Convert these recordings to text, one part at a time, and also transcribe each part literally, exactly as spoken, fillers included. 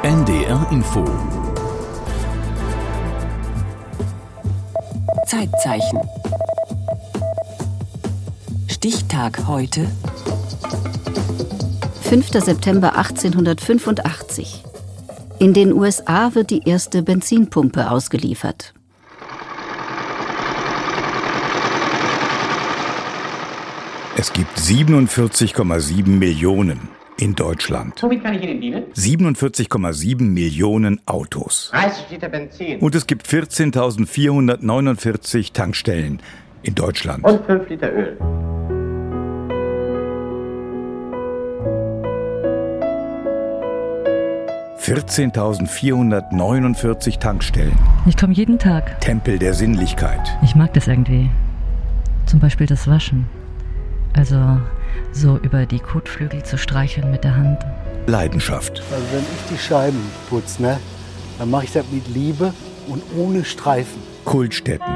N D R Info. Zeitzeichen. Stichtag heute. fünfter September achtzehnhundertfünfundachtzig. In den U S A wird die erste Benzinpumpe ausgeliefert. Es gibt siebenundvierzig Komma sieben Millionen in Deutschland. Womit kann ich Ihnen dienen? siebenundvierzig Komma sieben Millionen Autos. dreißig Liter Benzin. Und es gibt vierzehntausendvierhundertneunundvierzig Tankstellen in Deutschland. Und fünf Liter Öl. vierzehntausendvierhundertneunundvierzig Tankstellen. Ich komme jeden Tag. Tempel der Sinnlichkeit. Ich mag das irgendwie. Zum Beispiel das Waschen. Also so über die Kotflügel zu streicheln mit der Hand. Leidenschaft. Also wenn ich die Scheiben putze, ne, dann mache ich das mit Liebe und ohne Streifen. Kultstätten.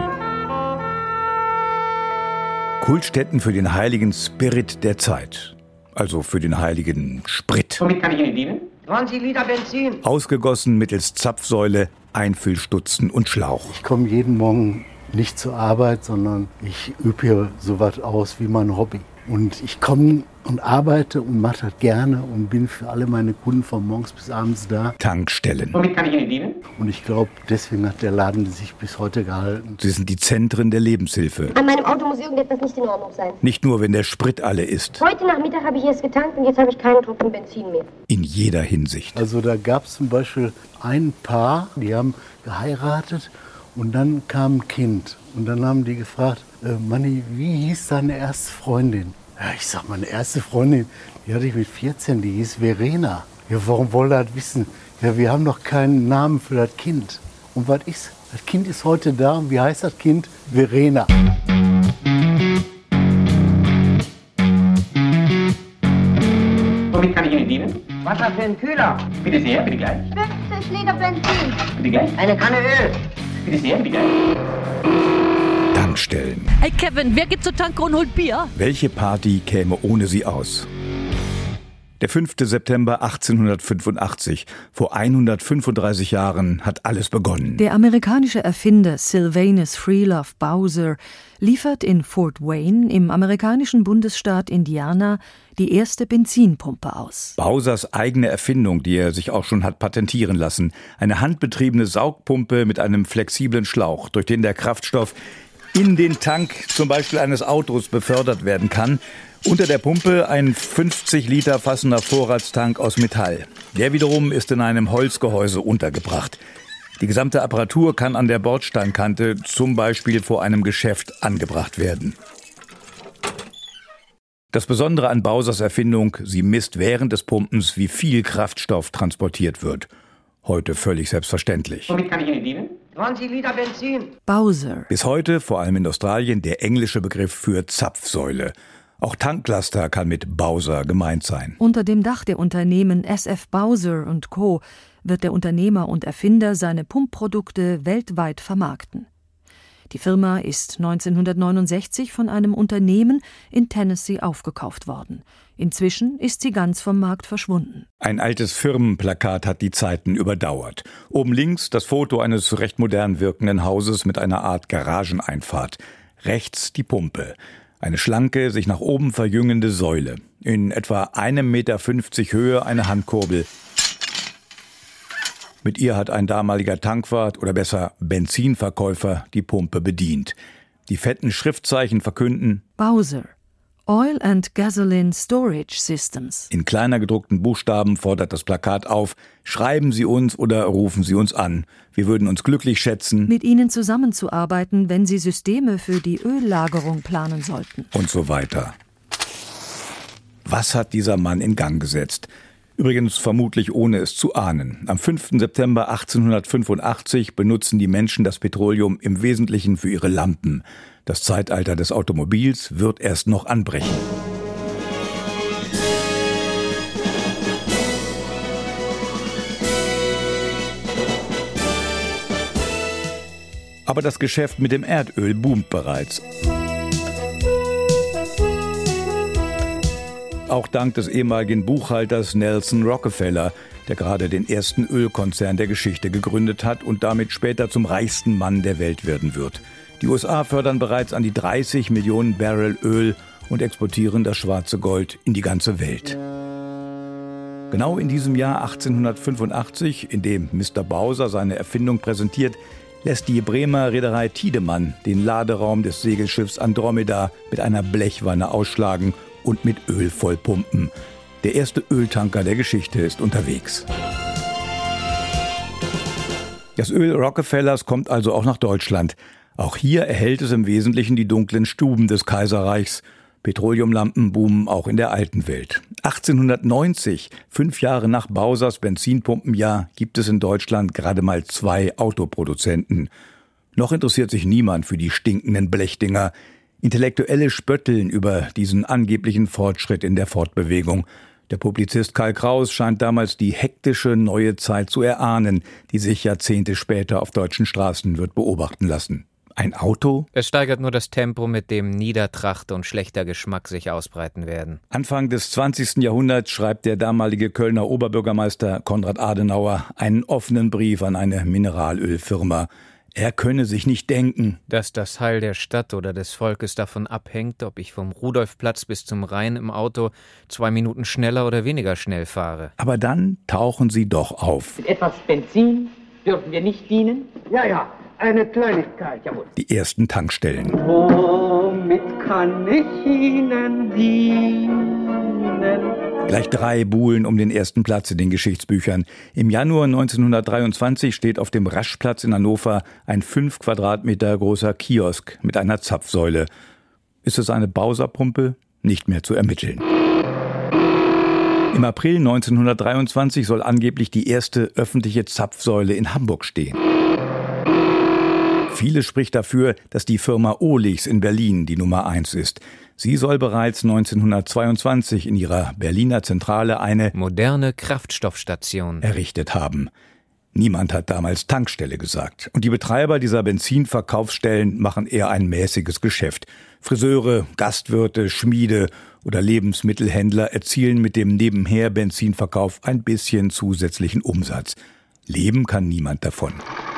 Kultstätten für den heiligen Spirit der Zeit. Also für den heiligen Sprit. Womit kann ich Ihnen dienen? zwanzig Liter Benzin. Ausgegossen mittels Zapfsäule, Einfüllstutzen und Schlauch. Ich komme jeden Morgen nicht zur Arbeit, sondern ich übe hier sowas aus wie mein Hobby. Und ich komme und arbeite und mache das gerne und bin für alle meine Kunden von morgens bis abends da. Tankstellen. Womit kann ich Ihnen dienen? Und ich glaube, deswegen hat der Laden sich bis heute gehalten. Sie sind die Zentren der Lebenshilfe. An meinem Auto muss irgendetwas nicht in Ordnung sein. Nicht nur, wenn der Sprit alle ist. Heute Nachmittag habe ich erst getankt und jetzt habe ich keinen Tropfen Benzin mehr. In jeder Hinsicht. Also da gab es zum Beispiel ein Paar, die haben geheiratet und dann kam ein Kind. Und dann haben die gefragt, äh, Manni, wie hieß deine erste Freundin? Ja, ich sag, meine erste Freundin, die hatte ich mit vierzehn, die hieß Verena. Ja, warum wollt ihr das wissen? Ja, wir haben noch keinen Namen für das Kind. Und was ist? Das Kind ist heute da und wie heißt das Kind? Verena. Womit kann ich Ihnen dienen? Wasser für den Kühler. Bitte sehr, bitte gleich. fünfzig Liter Benzin. Bitte gleich. Eine Kanne Öl. Bitte sehr, bitte gleich. Tankstellen. Hey Kevin, wer geht zur Tanke und holt Bier? Welche Party käme ohne sie aus? Der fünfter September achtzehnhundertfünfundachtzig. Vor hundertfünfunddreißig Jahren hat alles begonnen. Der amerikanische Erfinder Sylvanus Freelove Bowser liefert in Fort Wayne im amerikanischen Bundesstaat Indiana die erste Benzinpumpe aus. Bowsers eigene Erfindung, die er sich auch schon hat patentieren lassen. Eine handbetriebene Saugpumpe mit einem flexiblen Schlauch, durch den der Kraftstoff in den Tank zum Beispiel eines Autos befördert werden kann. Unter der Pumpe ein fünfzig Liter fassender Vorratstank aus Metall. Der wiederum ist in einem Holzgehäuse untergebracht. Die gesamte Apparatur kann an der Bordsteinkante, zum Beispiel vor einem Geschäft, angebracht werden. Das Besondere an Bowsers Erfindung, sie misst während des Pumpens, wie viel Kraftstoff transportiert wird. Heute völlig selbstverständlich. Womit kann ich Ihnen dienen? zwanzig Liter Benzin. Bowser. Bis heute, vor allem in Australien, der englische Begriff für Zapfsäule. Auch Tanklaster kann mit Bowser gemeint sein. Unter dem Dach der Unternehmen S F Bowser und Co. wird der Unternehmer und Erfinder seine Pumpprodukte weltweit vermarkten. Die Firma ist neunzehnhundertneunundsechzig von einem Unternehmen in Tennessee aufgekauft worden. Inzwischen ist sie ganz vom Markt verschwunden. Ein altes Firmenplakat hat die Zeiten überdauert. Oben links das Foto eines recht modern wirkenden Hauses mit einer Art Garageneinfahrt. Rechts die Pumpe. Eine schlanke, sich nach oben verjüngende Säule. In etwa einem Meter fünfzig Höhe eine Handkurbel. Mit ihr hat ein damaliger Tankwart oder besser Benzinverkäufer die Pumpe bedient. Die fetten Schriftzeichen verkünden Bowser. Oil and Gasoline Storage Systems. In kleiner gedruckten Buchstaben fordert das Plakat auf, schreiben Sie uns oder rufen Sie uns an. Wir würden uns glücklich schätzen, mit Ihnen zusammenzuarbeiten, wenn Sie Systeme für die Öllagerung planen sollten. Und so weiter. Was hat dieser Mann in Gang gesetzt? Übrigens vermutlich ohne es zu ahnen. Am fünfter September achtzehnhundertfünfundachtzig benutzen die Menschen das Petroleum im Wesentlichen für ihre Lampen. Das Zeitalter des Automobils wird erst noch anbrechen. Aber das Geschäft mit dem Erdöl boomt bereits. Auch dank des ehemaligen Buchhalters Nelson Rockefeller, der gerade den ersten Ölkonzern der Geschichte gegründet hat und damit später zum reichsten Mann der Welt werden wird. Die U S A fördern bereits an die dreißig Millionen Barrel Öl und exportieren das schwarze Gold in die ganze Welt. Genau in diesem Jahr achtzehnhundertfünfundachtzig, in dem Mister Bowser seine Erfindung präsentiert, lässt die Bremer Reederei Tiedemann den Laderaum des Segelschiffs Andromeda mit einer Blechwanne ausschlagen und mit Öl vollpumpen. Der erste Öltanker der Geschichte ist unterwegs. Das Öl Rockefellers kommt also auch nach Deutschland. Auch hier erhält es im Wesentlichen die dunklen Stuben des Kaiserreichs. Petroleumlampen boomen auch in der alten Welt. achtzehnhundertneunzig, fünf Jahre nach Bowsers Benzinpumpenjahr, gibt es in Deutschland gerade mal zwei Autoproduzenten. Noch interessiert sich niemand für die stinkenden Blechdinger. Intellektuelle spötteln über diesen angeblichen Fortschritt in der Fortbewegung. Der Publizist Karl Kraus scheint damals die hektische neue Zeit zu erahnen, die sich Jahrzehnte später auf deutschen Straßen wird beobachten lassen. Ein Auto? Es steigert nur das Tempo, mit dem Niedertracht und schlechter Geschmack sich ausbreiten werden. Anfang des zwanzigsten Jahrhunderts schreibt der damalige Kölner Oberbürgermeister Konrad Adenauer einen offenen Brief an eine Mineralölfirma. Er könne sich nicht denken, dass das Heil der Stadt oder des Volkes davon abhängt, ob ich vom Rudolfplatz bis zum Rhein im Auto zwei Minuten schneller oder weniger schnell fahre. Aber dann tauchen sie doch auf. Mit etwas Benzin dürfen wir nicht dienen? Ja, ja, eine Kleinigkeit, jawohl. Die ersten Tankstellen. Womit kann ich Ihnen dienen? Gleich drei buhlen um den ersten Platz in den Geschichtsbüchern. Im Januar neunzehnhundertdreiundzwanzig steht auf dem Raschplatz in Hannover ein fünf Quadratmeter großer Kiosk mit einer Zapfsäule. Ist es eine Bowser-Pumpe? Nicht mehr zu ermitteln. Im April neunzehnhundertdreiundzwanzig soll angeblich die erste öffentliche Zapfsäule in Hamburg stehen. Vieles spricht dafür, dass die Firma Ohligs in Berlin die Nummer eins ist. Sie soll bereits neunzehnhundertzweiundzwanzig in ihrer Berliner Zentrale eine moderne Kraftstoffstation errichtet haben. Niemand hat damals Tankstelle gesagt. Und die Betreiber dieser Benzinverkaufsstellen machen eher ein mäßiges Geschäft. Friseure, Gastwirte, Schmiede oder Lebensmittelhändler erzielen mit dem Nebenher-Benzinverkauf ein bisschen zusätzlichen Umsatz. Leben kann niemand davon.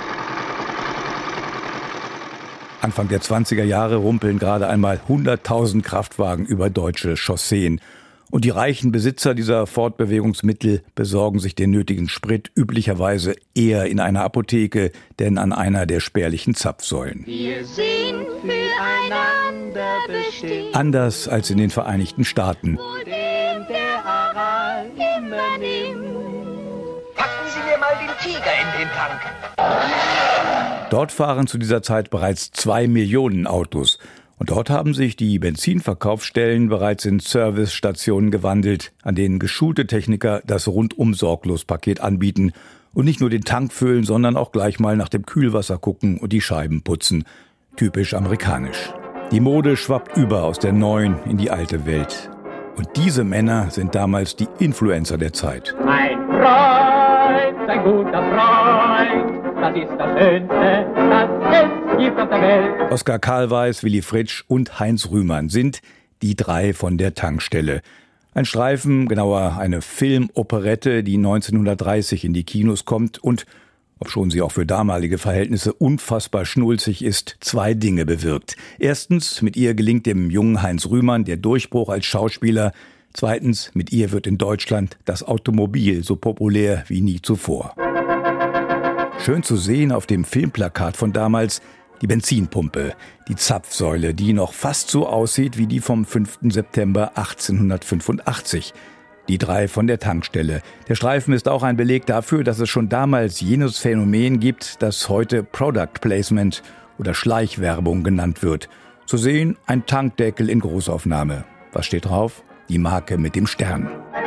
Anfang der zwanziger Jahre rumpeln gerade einmal hunderttausend Kraftwagen über deutsche Chausseen. Und die reichen Besitzer dieser Fortbewegungsmittel besorgen sich den nötigen Sprit üblicherweise eher in einer Apotheke, denn an einer der spärlichen Zapfsäulen. Wir sind füreinander bestimmt. Anders als in den Vereinigten Staaten. Wo dem der Aral immer nimmt. Packen Sie mir mal den Tiger in den Tank. Dort fahren zu dieser Zeit bereits zwei Millionen Autos. Und dort haben sich die Benzinverkaufsstellen bereits in Servicestationen gewandelt, an denen geschulte Techniker das Rundum-Sorglos-Paket anbieten und nicht nur den Tank füllen, sondern auch gleich mal nach dem Kühlwasser gucken und die Scheiben putzen. Typisch amerikanisch. Die Mode schwappt über aus der neuen in die alte Welt. Und diese Männer sind damals die Influencer der Zeit. Ein Freund, ein guter Freund. Das ist das Schönste, das es gibt auf der Welt. Oskar Karlweis, Willy Fritsch und Heinz Rühmann sind die drei von der Tankstelle. Ein Streifen, genauer eine Filmoperette, die neunzehnhundertdreißig in die Kinos kommt und, obschon sie auch für damalige Verhältnisse unfassbar schnulzig ist, zwei Dinge bewirkt. Erstens, mit ihr gelingt dem jungen Heinz Rühmann der Durchbruch als Schauspieler. Zweitens, mit ihr wird in Deutschland das Automobil so populär wie nie zuvor. Schön zu sehen auf dem Filmplakat von damals die Benzinpumpe, die Zapfsäule, die noch fast so aussieht wie die vom fünften September achtzehnhundertfünfundachtzig. Die drei von der Tankstelle. Der Streifen ist auch ein Beleg dafür, dass es schon damals jenes Phänomen gibt, das heute Product Placement oder Schleichwerbung genannt wird. Zu sehen ein Tankdeckel in Großaufnahme. Was steht drauf? Die Marke mit dem Stern.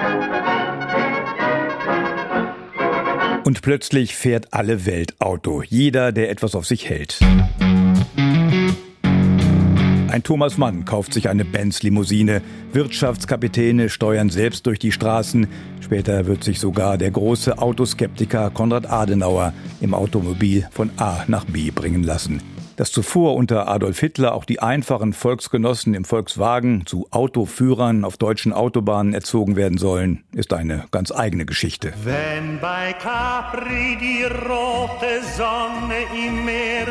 Und plötzlich fährt alle Welt Auto. Jeder, der etwas auf sich hält. Ein Thomas Mann kauft sich eine Benz-Limousine. Wirtschaftskapitäne steuern selbst durch die Straßen. Später wird sich sogar der große Autoskeptiker Konrad Adenauer im Automobil von A nach B bringen lassen. Dass zuvor unter Adolf Hitler auch die einfachen Volksgenossen im Volkswagen zu Autoführern auf deutschen Autobahnen erzogen werden sollen, ist eine ganz eigene Geschichte. Wenn bei Capri die rote Sonne im Meer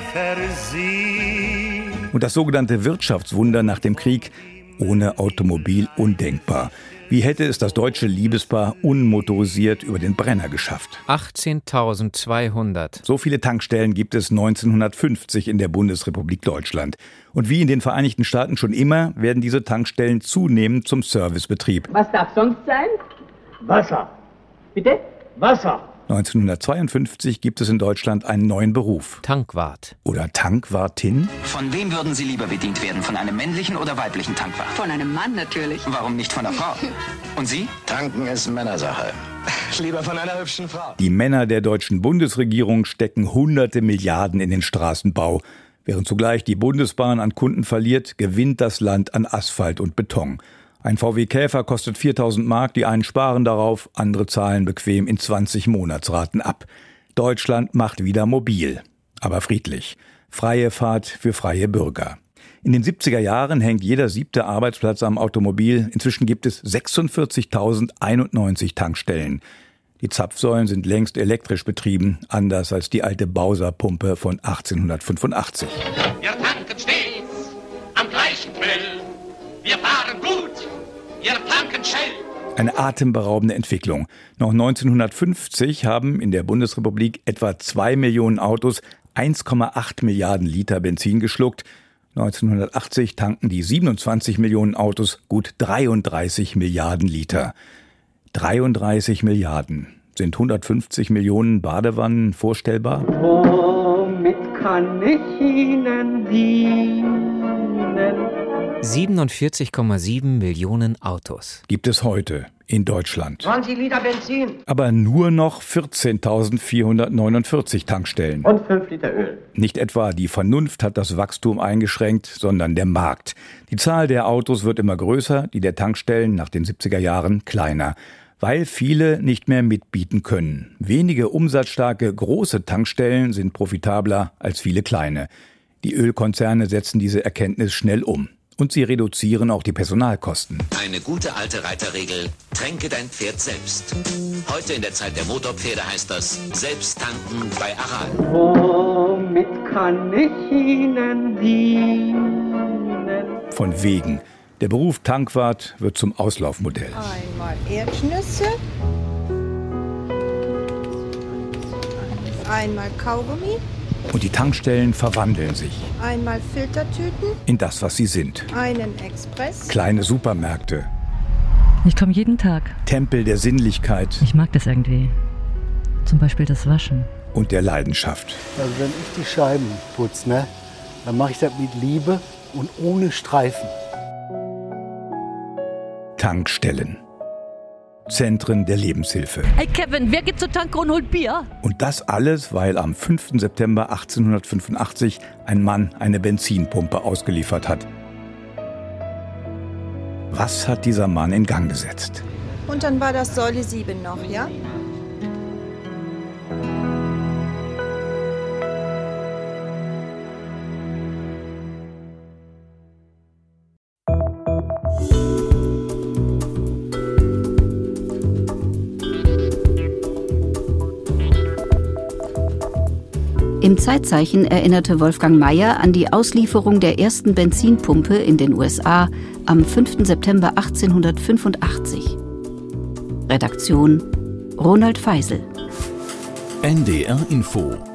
versieht. Und das sogenannte Wirtschaftswunder nach dem Krieg, ohne Automobil undenkbar. Wie hätte es das deutsche Liebespaar unmotorisiert über den Brenner geschafft? achtzehntausendzweihundert. So viele Tankstellen gibt es neunzehnhundertfünfzig in der Bundesrepublik Deutschland. Und wie in den Vereinigten Staaten schon immer, werden diese Tankstellen zunehmend zum Servicebetrieb. Was darf sonst sein? Wasser. Bitte? Wasser. neunzehnhundertzweiundfünfzig gibt es in Deutschland einen neuen Beruf. Tankwart. Oder Tankwartin? Von wem würden Sie lieber bedient werden? Von einem männlichen oder weiblichen Tankwart? Von einem Mann natürlich. Warum nicht von einer Frau? Und Sie? Tanken ist Männersache. Lieber von einer hübschen Frau. Die Männer der deutschen Bundesregierung stecken hunderte Milliarden in den Straßenbau. Während zugleich die Bundesbahn an Kunden verliert, gewinnt das Land an Asphalt und Beton. Ein V W Käfer kostet viertausend Mark, die einen sparen darauf, andere zahlen bequem in zwanzig Monatsraten ab. Deutschland macht wieder mobil, aber friedlich. Freie Fahrt für freie Bürger. In den siebziger Jahren hängt jeder siebte Arbeitsplatz am Automobil. Inzwischen gibt es sechsundvierzigtausendeinundneunzig Tankstellen. Die Zapfsäulen sind längst elektrisch betrieben, anders als die alte Bowser-Pumpe von achtzehnhundertfünfundachtzig. Wir tanken stets am gleichen Quell. Wir fahren gut. Wir tanken Shell. Eine atemberaubende Entwicklung. Noch neunzehnhundertfünfzig haben in der Bundesrepublik etwa zwei Millionen Autos eins Komma acht Milliarden Liter Benzin geschluckt. neunzehnhundertachtzig tanken die siebenundzwanzig Millionen Autos gut dreiunddreißig Milliarden Liter. dreiunddreißig Milliarden. Sind hundertfünfzig Millionen Badewannen vorstellbar? Womit kann ich Ihnen dienen? siebenundvierzig Komma sieben Millionen Autos. Gibt es heute in Deutschland. zwanzig Liter Benzin. Aber nur noch vierzehntausendvierhundertneunundvierzig Tankstellen. Und fünf Liter Öl. Nicht etwa die Vernunft hat das Wachstum eingeschränkt, sondern der Markt. Die Zahl der Autos wird immer größer, die der Tankstellen nach den siebziger Jahren kleiner. Weil viele nicht mehr mitbieten können. Wenige umsatzstarke große Tankstellen sind profitabler als viele kleine. Die Ölkonzerne setzen diese Erkenntnis schnell um. Und sie reduzieren auch die Personalkosten. Eine gute alte Reiterregel, tränke dein Pferd selbst. Heute in der Zeit der Motorpferde heißt das, selbst tanken bei Aral. Womit kann ich Ihnen dienen? Von wegen. Der Beruf Tankwart wird zum Auslaufmodell. Einmal Erdnüsse. Einmal Kaugummi. Und die Tankstellen verwandeln sich. Einmal Filtertüten. In das, was sie sind. Einen Express. Kleine Supermärkte. Ich komme jeden Tag. Tempel der Sinnlichkeit. Ich mag das irgendwie. Zum Beispiel das Waschen. Und der Leidenschaft. Also wenn ich die Scheiben putze, ne, dann mache ich das mit Liebe und ohne Streifen. Tankstellen. Zentren der Lebenshilfe. Hey Kevin, wer geht zur Tanke und holt Bier? Und das alles, weil am fünften September achtzehnhundertfünfundachtzig ein Mann eine Benzinpumpe ausgeliefert hat. Was hat dieser Mann in Gang gesetzt? Und dann war das Säule sieben noch, ja? Im Zeitzeichen erinnerte Wolfgang Mayer an die Auslieferung der ersten Benzinpumpe in den U S A am fünften September achtzehnhundertfünfundachtzig. Redaktion Ronald Feisel. N D R Info